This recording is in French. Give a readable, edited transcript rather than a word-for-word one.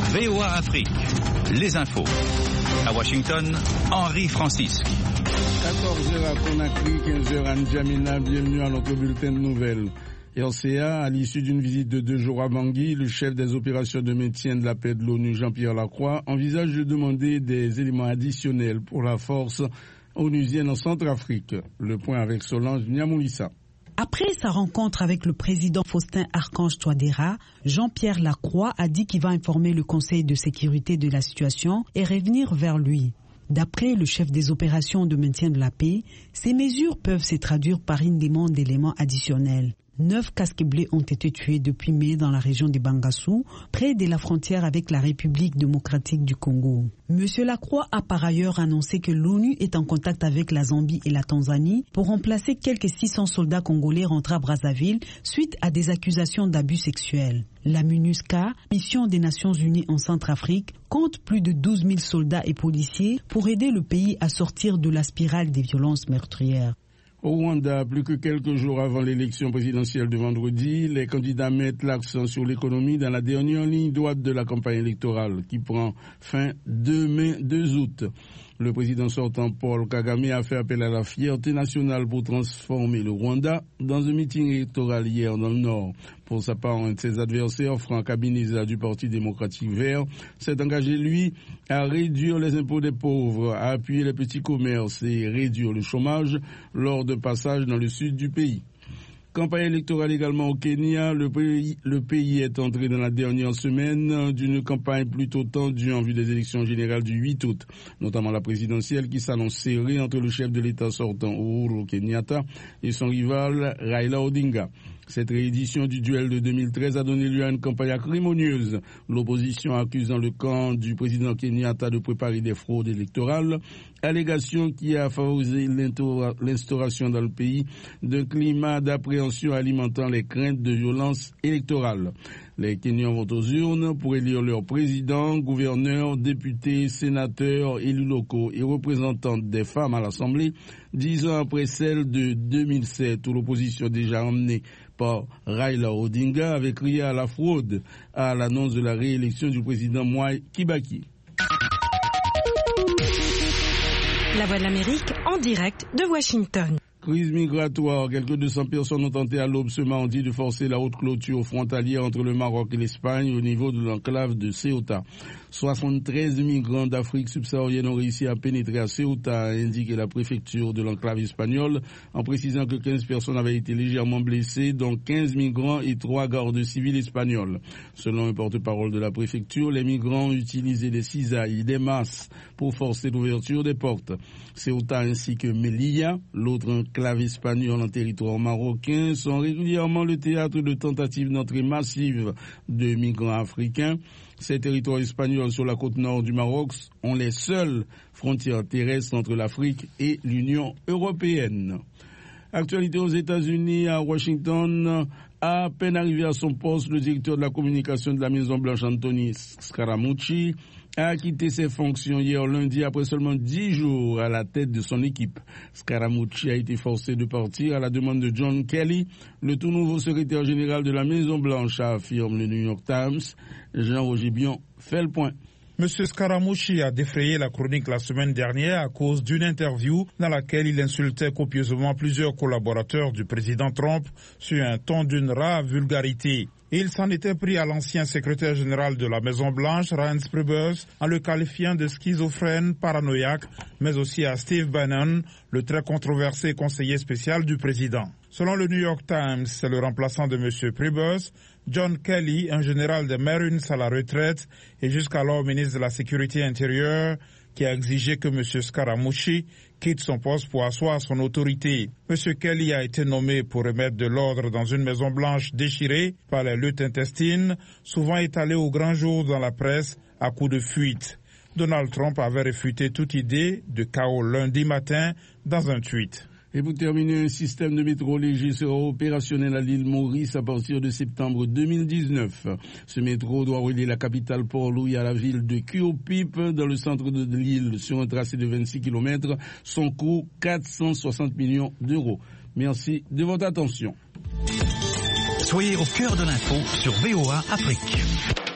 VOA Afrique, les infos. À Washington, Henri Francisque. 14h à Conakry, 15h à N'Djamena, bienvenue à notre bulletin de nouvelles. RCA, à l'issue d'une visite de 2 jours à Bangui, le chef des opérations de maintien de la paix de l'ONU, Jean-Pierre Lacroix, envisage de demander des éléments additionnels pour la force onusienne en Centrafrique. Le point avec Solange Niamoulissa. Après sa rencontre avec le président Faustin Archange Touadéra, Jean-Pierre Lacroix a dit qu'il va informer le Conseil de sécurité de la situation et revenir vers lui. D'après le chef des opérations de maintien de la paix, ces mesures peuvent se traduire par une demande d'éléments additionnels. 9 casques bleus ont été tués depuis mai dans la région de Bangassou, près de la frontière avec la République démocratique du Congo. Monsieur Lacroix a par ailleurs annoncé que l'ONU est en contact avec la Zambie et la Tanzanie pour remplacer quelques 600 soldats congolais rentrés à Brazzaville suite à des accusations d'abus sexuels. La MINUSCA, mission des Nations Unies en Centrafrique, compte plus de 12 000 soldats et policiers pour aider le pays à sortir de la spirale des violences meurtrières. Au Rwanda, plus que quelques jours avant l'élection présidentielle de vendredi, les candidats mettent l'accent sur l'économie dans la dernière ligne droite de la campagne électorale qui prend fin demain 2 août. Le président sortant Paul Kagame a fait appel à la fierté nationale pour transformer le Rwanda dans un meeting électoral hier dans le Nord. Pour sa part, un de ses adversaires, Franck Habineza du Parti démocratique vert, s'est engagé, lui, à réduire les impôts des pauvres, à appuyer les petits commerces et réduire le chômage lors de passage dans le sud du pays. Campagne électorale également au Kenya, le pays est entré dans la dernière semaine d'une campagne plutôt tendue en vue des élections générales du 8 août, notamment la présidentielle qui s'annonce serrée entre le chef de l'État sortant Uhuru Kenyatta et son rival Raila Odinga. Cette réédition du duel de 2013 a donné lieu à une campagne acrimonieuse, l'opposition accusant le camp du président Kenyatta de préparer des fraudes électorales, allégation qui a favorisé l'instauration dans le pays d'un climat d'appréhension alimentant les craintes de violence électorale. Les Kenyans vont aux urnes pour élire leurs présidents, gouverneurs, députés, sénateurs, élus locaux et représentants des femmes à l'Assemblée, 10 ans après celle de 2007 où l'opposition déjà emmenée par Raila Odinga avait crié à la fraude à l'annonce de la réélection du président Mwai Kibaki. La Voix de l'Amérique en direct de Washington. Crise migratoire. Quelques 200 personnes ont tenté à l'aube ce mardi de forcer la haute clôture frontalière entre le Maroc et l'Espagne au niveau de l'enclave de Ceuta. 73 migrants d'Afrique subsaharienne ont réussi à pénétrer à Ceuta, a indiqué la préfecture de l'enclave espagnole, en précisant que 15 personnes avaient été légèrement blessées, dont 15 migrants et 3 gardes civils espagnols. Selon un porte-parole de la préfecture, les migrants ont utilisé des cisailles, des masses pour forcer l'ouverture des portes. Ceuta ainsi que Melilla, l'autre enclave espagnole en territoire marocain, sont régulièrement le théâtre de tentatives d'entrée massive de migrants africains. Ces territoires espagnols sur la côte nord du Maroc ont les seules frontières terrestres entre l'Afrique et l'Union européenne. Actualité aux États-Unis, à Washington, à peine arrivé à son poste, le directeur de la communication de la Maison-Blanche, Anthony Scaramucci, a quitté ses fonctions hier lundi après seulement 10 jours à la tête de son équipe. Scaramucci a été forcé de partir à la demande de John Kelly, le tout nouveau secrétaire général de la Maison-Blanche, affirme le New York Times. Jean-Roger Bion fait le point. Monsieur Scaramucci a défrayé la chronique la semaine dernière à cause d'une interview dans laquelle il insultait copieusement plusieurs collaborateurs du président Trump sur un ton d'une rare vulgarité. Il s'en était pris à l'ancien secrétaire général de la Maison-Blanche, Reince Priebus, en le qualifiant de schizophrène, paranoïaque, mais aussi à Steve Bannon, le très controversé conseiller spécial du président. Selon le New York Times, c'est le remplaçant de M. Priebus, John Kelly, un général des Marines à la retraite et jusqu'alors ministre de la Sécurité intérieure, qui a exigé que M. Scaramucci quitte son poste pour asseoir son autorité. M. Kelly a été nommé pour remettre de l'ordre dans une Maison-Blanche déchirée par les luttes intestines, souvent étalées au grand jour dans la presse à coups de fuite. Donald Trump avait réfuté toute idée de chaos lundi matin dans un tweet. Et pour terminer, un système de métro léger sera opérationnel à l'île Maurice à partir de septembre 2019. Ce métro doit relier la capitale Port-Louis à la ville de Kuopip dans le centre de l'île sur un tracé de 26 km. Son coût, 460 millions d'euros. Merci de votre attention. Soyez au cœur de l'info sur VOA Afrique.